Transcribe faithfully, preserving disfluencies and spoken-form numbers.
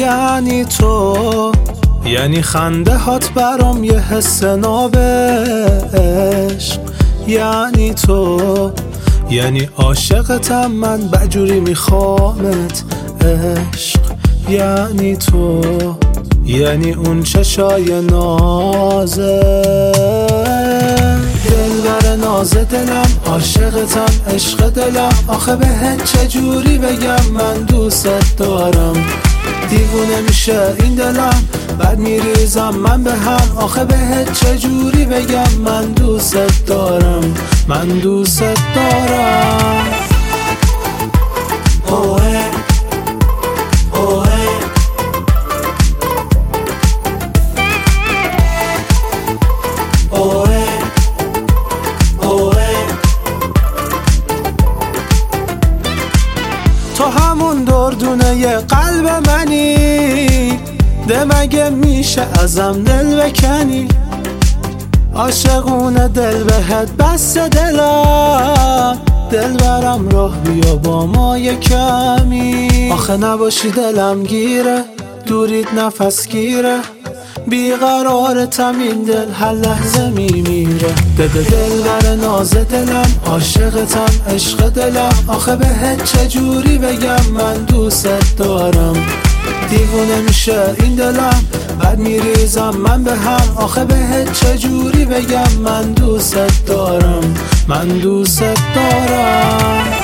یعنی تو، یعنی خنده هات برام یه حس ناب عشق، یعنی تو، یعنی عاشقتم من بجوری میخوامت عشق، یعنی تو، یعنی اون چشای نازه، دلبر ناز دلم، عاشقتم عشق دلم، آخه بهت چجوری بگم من دوست دارم، دیوونه میشه این دلم بعد میریزم من به هم، آخه بهت چجوری بگم من دوست دارم، من دوست دارم. اوه اوه اوه اوه تو همون دردونه ی قلب منی، ده مگه میشه ازم دل بکنی، عاشقونه دل بهت بس دلم، دل برم راه بیا با ما یکمی، آخه نباشی دلم گیره، دورید نفس گیره، بیقرارتم این دل هر لحظه میمیره، بده دل بر ناز دلم، عاشقتم عشق دلم، آخه بهت چجوری بگم من دوست دارم، دیوونه میشه این دلم بعد میریزم من به هم، آخه بهت چجوری بگم من دوست دارم، من دوست دارم.